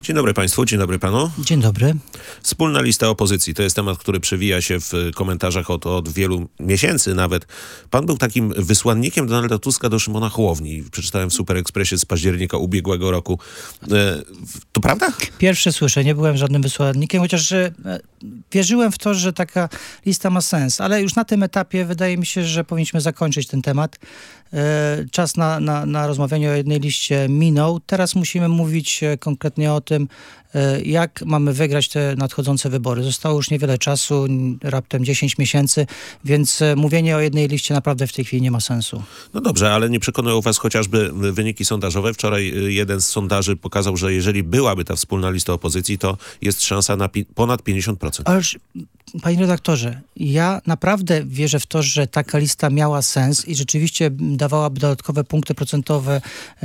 Dzień dobry Państwu, dzień dobry Panu. Dzień dobry. Wspólna lista opozycji to jest temat, który przewija się w komentarzach od wielu miesięcy nawet. Pan był takim wysłannikiem Donalda Tuska do Szymona Hołowni. Przeczytałem w Super Expressie z października ubiegłego roku. To prawda? Pierwsze słyszę, nie byłem żadnym wysłannikiem, chociaż wierzyłem w to, że taka lista ma sens. Ale już na tym etapie wydaje mi się, że powinniśmy zakończyć ten temat. Czas na rozmawianie o jednej liście minął. Teraz musimy mówić konkretnie o tym, jak mamy wygrać te nadchodzące wybory. Zostało już niewiele czasu, raptem 10 miesięcy, więc mówienie o jednej liście naprawdę w tej chwili nie ma sensu. No dobrze, ale nie przekonują was chociażby wyniki sondażowe. Wczoraj jeden z sondaży pokazał, że jeżeli byłaby ta wspólna lista opozycji, to jest szansa na ponad 50%. Ależ, panie redaktorze, ja naprawdę wierzę w to, że taka lista miała sens i rzeczywiście dawałaby dodatkowe punkty procentowe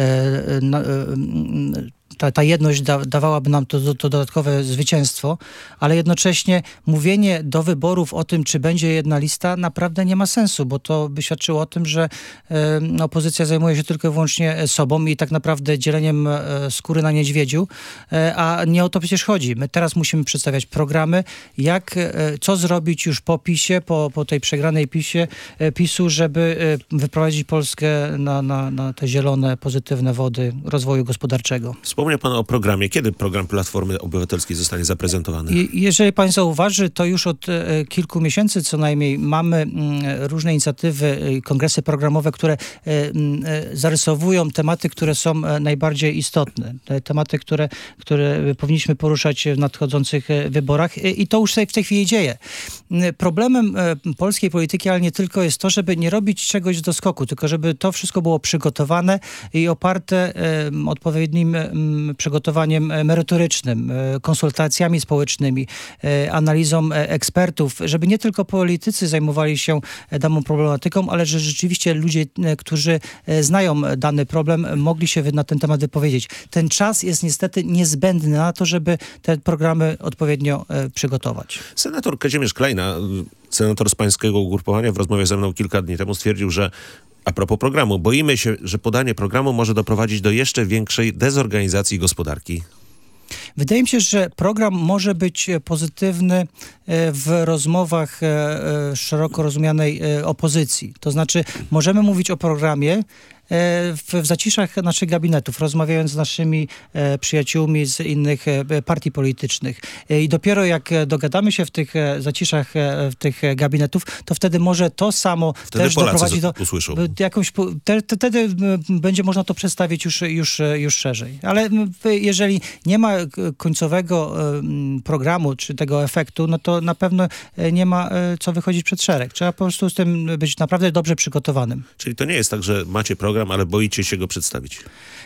ta jedność dawałaby nam to dodatkowe zwycięstwo, ale jednocześnie mówienie do wyborów o tym, czy będzie jedna lista, naprawdę nie ma sensu, bo to by świadczyło o tym, że opozycja zajmuje się tylko i wyłącznie sobą i tak naprawdę dzieleniem skóry na niedźwiedziu, a nie o to przecież chodzi. My teraz musimy przedstawiać programy, co zrobić już po PiS-ie, po tej przegranej PiS-u, żeby wyprowadzić Polskę na te zielone, pozytywne wody rozwoju gospodarczego. Wspomniał pan o programie. Kiedy program Platformy Obywatelskiej zostanie zaprezentowany? Jeżeli pan zauważy, to już od kilku miesięcy co najmniej mamy różne inicjatywy, kongresy programowe, które zarysowują tematy, które są najbardziej istotne. Tematy, które powinniśmy poruszać w nadchodzących wyborach i to już w tej chwili dzieje. Problemem polskiej polityki, ale nie tylko, jest to, żeby nie robić czegoś do skoku, tylko żeby to wszystko było przygotowane i oparte odpowiednim przygotowaniem merytorycznym, konsultacjami społecznymi, analizą ekspertów, żeby nie tylko politycy zajmowali się daną problematyką, ale że rzeczywiście ludzie, którzy znają dany problem, mogli się na ten temat wypowiedzieć. Ten czas jest niestety niezbędny na to, żeby te programy odpowiednio przygotować. Senator Kazimierz Klejna, senator z pańskiego ugrupowania, w rozmowie ze mną kilka dni temu stwierdził, że a propos programu, boimy się, że podanie programu może doprowadzić do jeszcze większej dezorganizacji gospodarki. Wydaje mi się, że program może być pozytywny w rozmowach szeroko rozumianej opozycji. To znaczy, możemy mówić o programie w zaciszach naszych gabinetów, rozmawiając z naszymi przyjaciółmi z innych partii politycznych. I dopiero jak dogadamy się w tych zaciszach tych gabinetów, to wtedy może to samo wtedy też doprowadzi do usłyszą. Wtedy będzie można to przedstawić już szerzej. Ale jeżeli nie ma końcowego programu czy tego efektu, no to na pewno nie ma co wychodzić przed szereg. Trzeba po prostu z tym być naprawdę dobrze przygotowanym. Czyli to nie jest tak, że macie program, ale boicie się go przedstawić?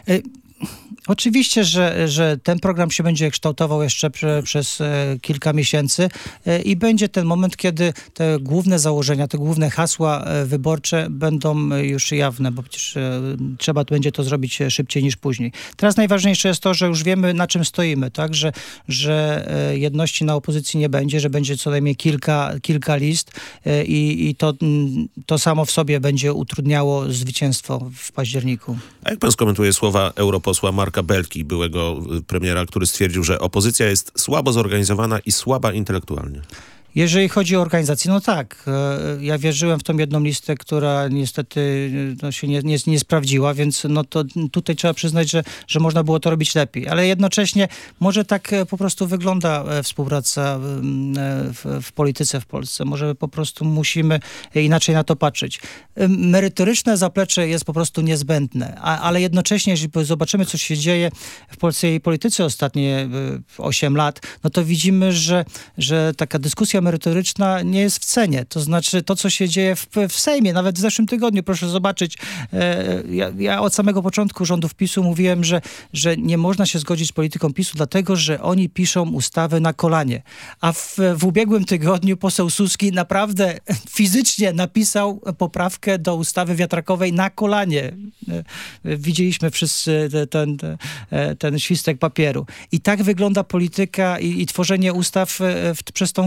Oczywiście, że ten program się będzie kształtował jeszcze przez kilka miesięcy i będzie ten moment, kiedy te główne założenia, te główne hasła wyborcze będą już jawne, bo przecież trzeba będzie to zrobić szybciej niż później. Teraz najważniejsze jest to, że już wiemy, na czym stoimy, tak? Że jedności na opozycji nie będzie, że będzie co najmniej kilka list i to samo w sobie będzie utrudniało zwycięstwo w październiku. A jak pan skomentuje słowa europosła Marka Belki, byłego premiera, który stwierdził, że opozycja jest słabo zorganizowana i słaba intelektualnie? Jeżeli chodzi o organizację, no tak. Ja wierzyłem w tą jedną listę, która niestety się nie sprawdziła, więc no to tutaj trzeba przyznać, że można było to robić lepiej. Ale jednocześnie może tak po prostu wygląda współpraca w polityce w Polsce. Może po prostu musimy inaczej na to patrzeć. Merytoryczne zaplecze jest po prostu niezbędne, ale jednocześnie, jeżeli zobaczymy, co się dzieje w polskiej polityce ostatnie 8 lat, no to widzimy, że taka dyskusja merytoryczna nie jest w cenie. To znaczy to, co się dzieje w Sejmie, nawet w zeszłym tygodniu, proszę zobaczyć, ja od samego początku rządów PiS-u mówiłem, że nie można się zgodzić z polityką PiS-u, dlatego, że oni piszą ustawy na kolanie. A w ubiegłym tygodniu poseł Suski naprawdę fizycznie napisał poprawkę do ustawy wiatrakowej na kolanie. Widzieliśmy wszyscy ten świstek papieru. I tak wygląda polityka i tworzenie ustaw przez tą władzę.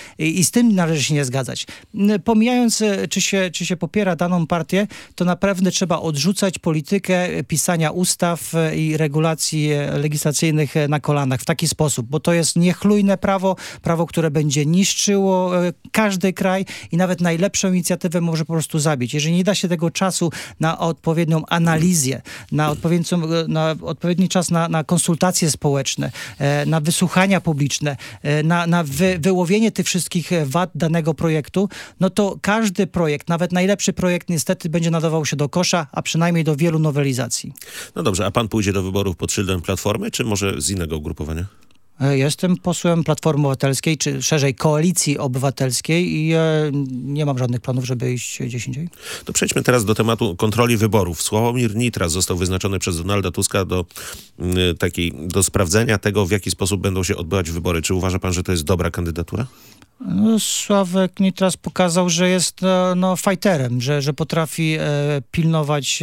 i z tym należy się nie zgadzać. Pomijając, czy się popiera daną partię, to naprawdę trzeba odrzucać politykę pisania ustaw i regulacji legislacyjnych na kolanach w taki sposób, bo to jest niechlujne prawo, które będzie niszczyło każdy kraj i nawet najlepszą inicjatywę może po prostu zabić. Jeżeli nie da się tego czasu na odpowiednią analizę, na odpowiedni czas na konsultacje społeczne, na wysłuchania publiczne, na wyłowienie tych wszystkich wad danego projektu, no to każdy projekt, nawet najlepszy projekt niestety będzie nadawał się do kosza, a przynajmniej do wielu nowelizacji. No dobrze, a pan pójdzie do wyborów pod szyldem Platformy, czy może z innego ugrupowania? Jestem posłem Platformy Obywatelskiej, czy szerzej Koalicji Obywatelskiej i nie mam żadnych planów, żeby iść gdzieś indziej. To przejdźmy teraz do tematu kontroli wyborów. Sławomir Nitras został wyznaczony przez Donalda Tuska do sprawdzenia tego, w jaki sposób będą się odbywać wybory. Czy uważa pan, że to jest dobra kandydatura? No, Sławek Nitras pokazał, że jest fighterem, że potrafi pilnować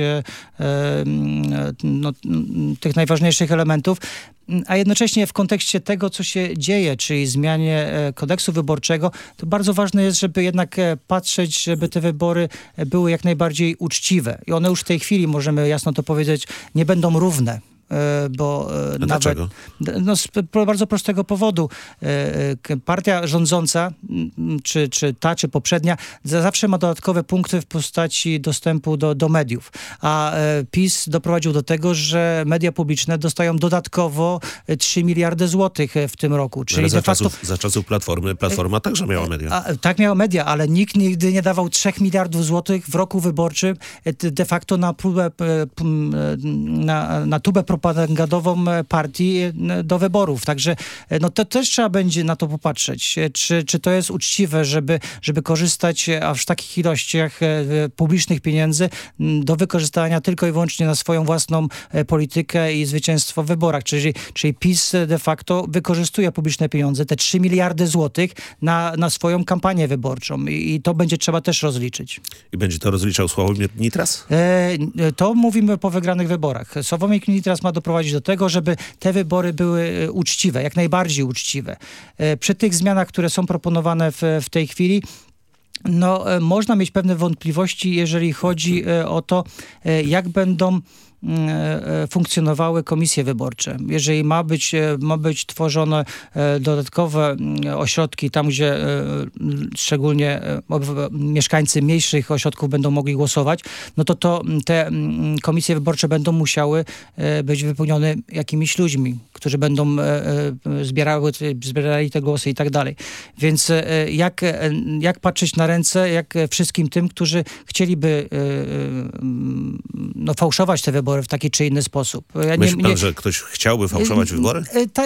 tych najważniejszych elementów, a jednocześnie w kontekście tego, co się dzieje, czyli zmianie kodeksu wyborczego, to bardzo ważne jest, żeby jednak patrzeć, żeby te wybory były jak najbardziej uczciwe. I one już w tej chwili, możemy jasno to powiedzieć, nie będą równe. Bo dlaczego? Z bardzo prostego powodu. Partia rządząca, czy poprzednia, zawsze ma dodatkowe punkty w postaci dostępu do mediów. A PiS doprowadził do tego, że media publiczne dostają dodatkowo 3 miliardy złotych w tym roku. Czyli za czasów Platforma także miała media. Tak, miała media, ale nikt nigdy nie dawał 3 miliardów złotych w roku wyborczym de facto na tubę propagandową partii do wyborów. Także to też trzeba będzie na to popatrzeć. Czy to jest uczciwe, żeby korzystać aż w takich ilościach publicznych pieniędzy do wykorzystania tylko i wyłącznie na swoją własną politykę i zwycięstwo w wyborach. Czyli PiS de facto wykorzystuje publiczne pieniądze, te 3 miliardy złotych na swoją kampanię wyborczą. I to będzie trzeba też rozliczyć. I będzie to rozliczał Sławomir Nitras? To mówimy po wygranych wyborach. Sławomir Nitras ma doprowadzić do tego, żeby te wybory były uczciwe, jak najbardziej uczciwe. Przy tych zmianach, które są proponowane w tej chwili, można mieć pewne wątpliwości, jeżeli chodzi o to, jak będą funkcjonowały komisje wyborcze. Jeżeli ma być tworzone dodatkowe ośrodki tam, gdzie szczególnie mieszkańcy mniejszych ośrodków będą mogli głosować, to te komisje wyborcze będą musiały być wypełnione jakimiś ludźmi, którzy będą zbierali te głosy i tak dalej. Więc jak patrzeć na ręce, jak wszystkim tym, którzy chcieliby fałszować te wybory w taki czy inny sposób. Myśli pan, że ktoś chciałby fałszować wybory?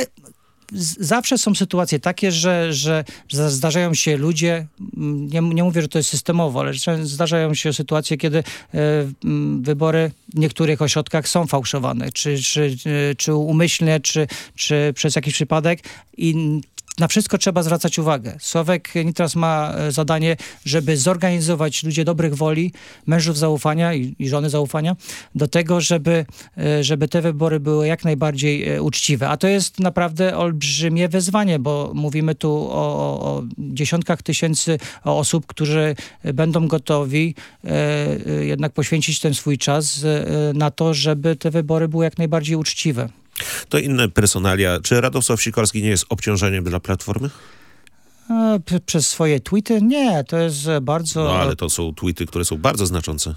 Zawsze są sytuacje takie, że zdarzają się ludzie, nie mówię, że to jest systemowo, ale zdarzają się sytuacje, kiedy wybory w niektórych ośrodkach są fałszowane, czy umyślnie, czy przez jakiś przypadek i na wszystko trzeba zwracać uwagę. Sławek Nitras ma zadanie, żeby zorganizować ludzi dobrych woli, mężów zaufania i żony zaufania do tego, żeby te wybory były jak najbardziej uczciwe. A to jest naprawdę olbrzymie wyzwanie, bo mówimy tu o dziesiątkach tysięcy osób, którzy będą gotowi jednak poświęcić ten swój czas na to, żeby te wybory były jak najbardziej uczciwe. To inne personalia. Czy Radosław Sikorski nie jest obciążeniem dla Platformy? Przez swoje tweety? Nie, to jest bardzo... ale to są tweety, które są bardzo znaczące.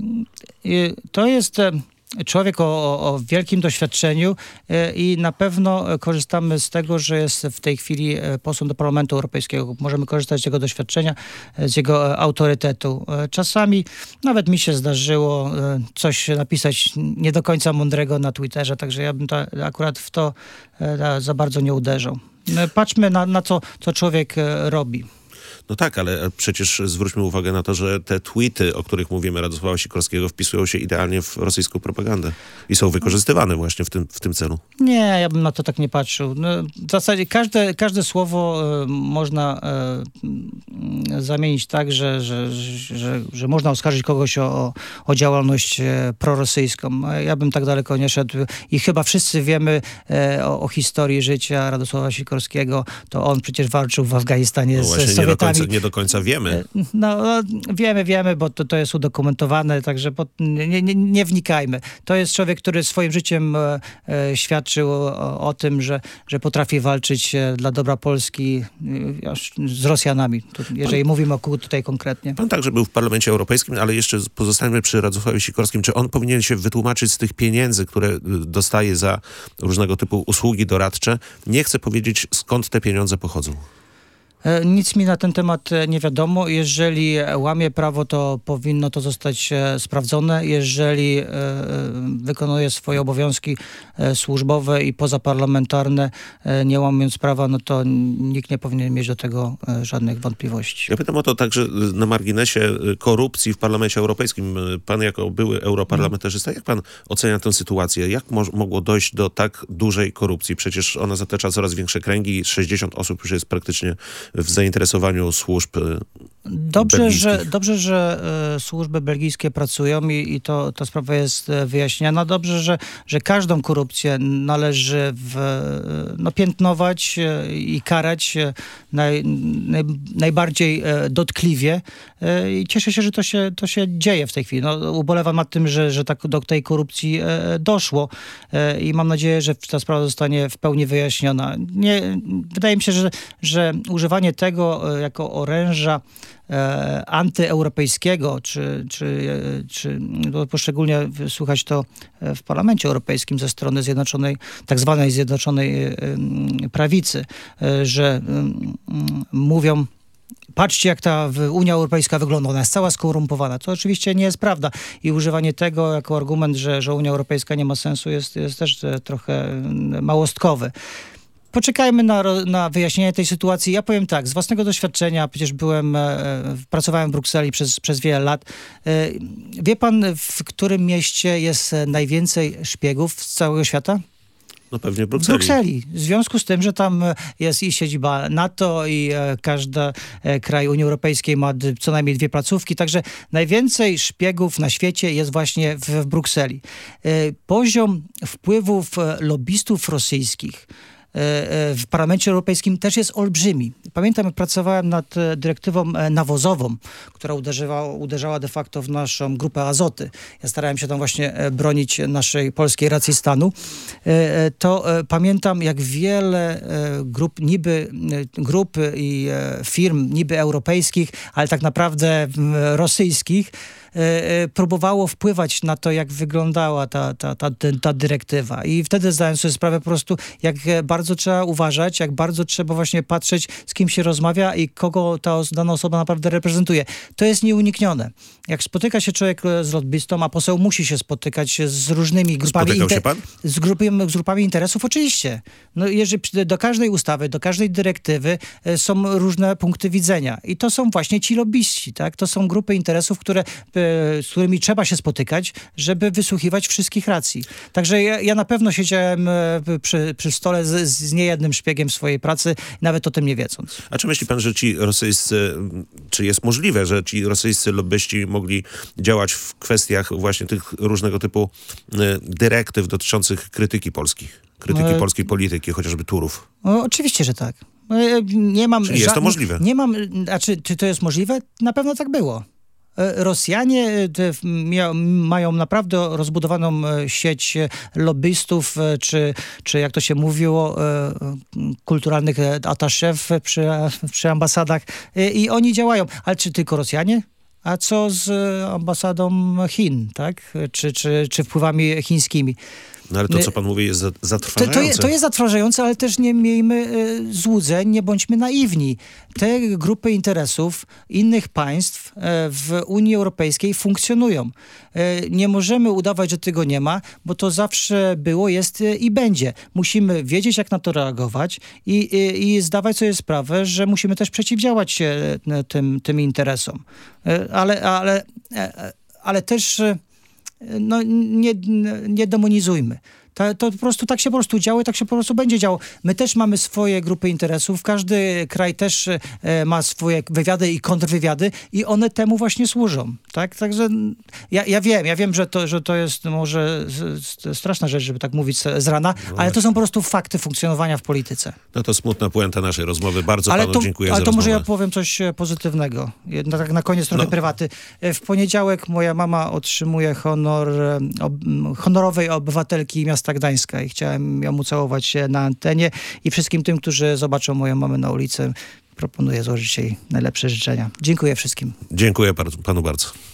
To jest człowiek o wielkim doświadczeniu i na pewno korzystamy z tego, że jest w tej chwili posłem do Parlamentu Europejskiego. Możemy korzystać z jego doświadczenia, z jego autorytetu. Czasami nawet mi się zdarzyło coś napisać nie do końca mądrego na Twitterze, także ja bym akurat w to za bardzo nie uderzał. Patrzmy na co człowiek robi. No tak, ale przecież zwróćmy uwagę na to, że te tweety, o których mówimy, Radosława Sikorskiego, wpisują się idealnie w rosyjską propagandę i są wykorzystywane właśnie w tym celu. Nie, ja bym na to tak nie patrzył. No, w zasadzie każde słowo można zamienić tak, że można oskarżyć kogoś o działalność prorosyjską. Ja bym tak daleko nie szedł i chyba wszyscy wiemy o historii życia Radosława Sikorskiego. To on przecież walczył w Afganistanie z Sowietami. Nie do końca wiemy. No, wiemy, bo to jest udokumentowane, także nie wnikajmy. To jest człowiek, który swoim życiem świadczył o tym, że potrafi walczyć dla dobra Polski z Rosjanami, jeżeli mówimy o tutaj konkretnie. Pan także był w Parlamencie Europejskim, ale jeszcze pozostańmy przy Radosławie Sikorskim. Czy on powinien się wytłumaczyć z tych pieniędzy, które dostaje za różnego typu usługi doradcze? Nie chcę powiedzieć, skąd te pieniądze pochodzą. Nic mi na ten temat nie wiadomo. Jeżeli łamie prawo, to powinno to zostać sprawdzone. Jeżeli wykonuje swoje obowiązki służbowe i pozaparlamentarne, nie łamiąc prawa, no to nikt nie powinien mieć do tego żadnych wątpliwości. Ja pytam o to także na marginesie korupcji w Parlamencie Europejskim. Pan jako były europarlamentarzysta, jak pan ocenia tę sytuację? Jak mogło dojść do tak dużej korupcji? Przecież ona zatacza coraz większe kręgi. 60 osób już jest praktycznie w zainteresowaniu służb Dobrze, że służby belgijskie pracują i ta sprawa jest wyjaśniana. Dobrze, że każdą korupcję należy piętnować i karać najbardziej dotkliwie. I cieszę się, że to się dzieje w tej chwili. No, ubolewam nad tym, że tak do tej korupcji doszło i mam nadzieję, że ta sprawa zostanie w pełni wyjaśniona. Wydaje mi się, że używanie tego jako oręża antyeuropejskiego, czy poszczególnie słychać to w Parlamencie Europejskim ze strony tak zwanej Zjednoczonej Prawicy, że mówią: patrzcie, jak ta Unia Europejska wygląda, ona jest cała skorumpowana. To oczywiście nie jest prawda. I używanie tego jako argument, że Unia Europejska nie ma sensu, jest też trochę małostkowe. Poczekajmy na wyjaśnienie tej sytuacji. Ja powiem tak, z własnego doświadczenia, przecież pracowałem w Brukseli przez wiele lat. Wie pan, w którym mieście jest najwięcej szpiegów z całego świata? No pewnie w W Brukseli. W związku z tym, że tam jest i siedziba NATO i każdy kraj Unii Europejskiej ma co najmniej 2 placówki, także najwięcej szpiegów na świecie jest właśnie w Brukseli. Poziom wpływów lobbystów rosyjskich w Parlamencie Europejskim też jest olbrzymi. Pamiętam, jak pracowałem nad dyrektywą nawozową, która uderzała de facto w naszą grupę Azoty. Ja starałem się tam właśnie bronić naszej polskiej racji stanu. To pamiętam, jak wiele grup i firm niby europejskich, ale tak naprawdę rosyjskich, próbowało wpływać na to, jak wyglądała ta dyrektywa. I wtedy zdałem sobie sprawę po prostu, jak bardzo trzeba uważać, jak bardzo trzeba właśnie patrzeć, z kim się rozmawia i kogo ta dana osoba naprawdę reprezentuje. To jest nieuniknione. Jak spotyka się człowiek z lobbystą, a poseł musi się spotykać z różnymi grupami... Spotykał się pan? Z grupami interesów, oczywiście. No, jeżeli do każdej ustawy, do każdej dyrektywy są różne punkty widzenia. I to są właśnie ci lobbyści, tak? To są grupy interesów, z którymi trzeba się spotykać, żeby wysłuchiwać wszystkich racji. Także ja na pewno siedziałem przy stole z niejednym szpiegiem swojej pracy, nawet o tym nie wiedząc. A czy myśli pan, że czy jest możliwe, że ci rosyjscy lobbyści mogli działać w kwestiach właśnie tych różnego typu dyrektyw dotyczących krytyki polskiej polityki, chociażby Turów? Oczywiście, że tak. Czyli jest to możliwe? Czy to jest możliwe? Na pewno tak było. Rosjanie mają naprawdę rozbudowaną sieć lobbystów, czy jak to się mówiło, kulturalnych attaché przy ambasadach i oni działają. Ale czy tylko Rosjanie? A co z ambasadą Chin, tak? Czy wpływami chińskimi? No ale to, co pan mówi, jest zatrważające. To jest zatrważające, ale też nie miejmy złudzeń, nie bądźmy naiwni. Te grupy interesów innych państw w Unii Europejskiej funkcjonują. Nie możemy udawać, że tego nie ma, bo to zawsze było, jest i będzie. Musimy wiedzieć, jak na to reagować i zdawać sobie sprawę, że musimy też przeciwdziałać tym interesom. Ale też nie demonizujmy. To po prostu tak się po prostu działo i tak się po prostu będzie działo. My też mamy swoje grupy interesów, każdy kraj też ma swoje wywiady i kontrwywiady i one temu właśnie służą, tak? Także ja wiem, że to jest może straszna rzecz, żeby tak mówić z rana, ale to są po prostu fakty funkcjonowania w polityce. No to smutna puenta naszej rozmowy. Bardzo panu dziękuję za rozmowę. Ale to może ja powiem coś pozytywnego. Tak na koniec trochę prywaty. W poniedziałek moja mama otrzymuje honorowej obywatelki miasta Gdańska i chciałem ją ucałować na antenie i wszystkim tym, którzy zobaczą moją mamę na ulicy, proponuję złożyć jej najlepsze życzenia. Dziękuję wszystkim. Dziękuję panu bardzo.